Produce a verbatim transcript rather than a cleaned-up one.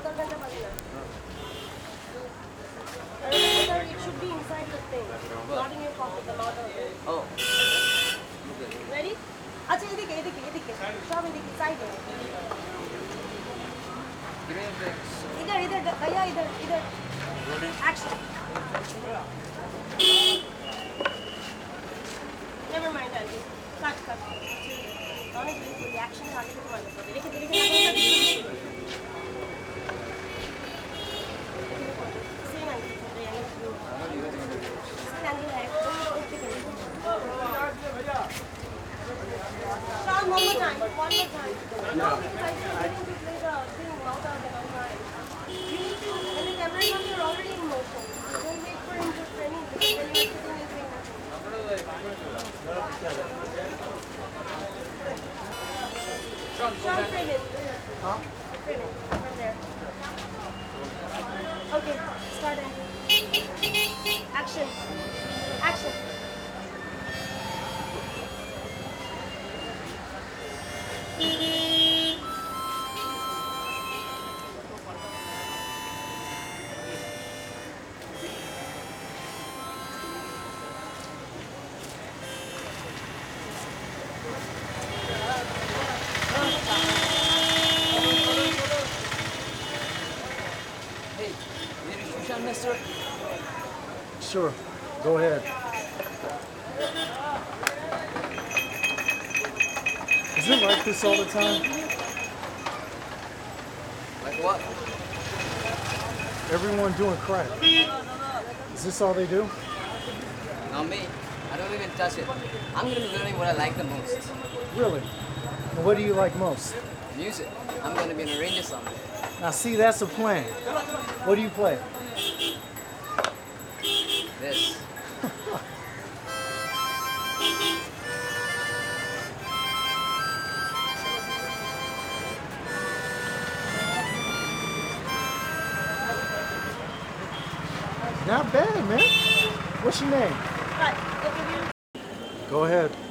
It should be inside the thing, not in your pocket, the mouth of it. Oh. Ready? अच्छा इधर इधर इधर सब इधर साइड है इधर इधर भैया इधर इधर action never mind I'll cut cut honestly reaction है आगे तक मालूम पड़ेगा लेकिन लेकिन same angle same angle है Sean, one more time. One more time. No, because I think I need to play the thing mouth out and I'm right. You need to, when the camera is on, you're already in motion. Don't wait for him to training because then you're sitting and doing nothing. Sean, frame it. Huh? Frame it. From there. Okay, start it. Action. Action. Hey, you need a shine, mister? Sure, go ahead. Is it like this all the time? Like what? Everyone doing crack. Is this all they do? Not me. I don't even touch it. I'm gonna be learning what I like the most. Really? And what do you like most? Music. I'm gonna be an arranger someday. Now see, that's a plan. What do you play? This. Not bad, man. What's your name? Cut. Go ahead.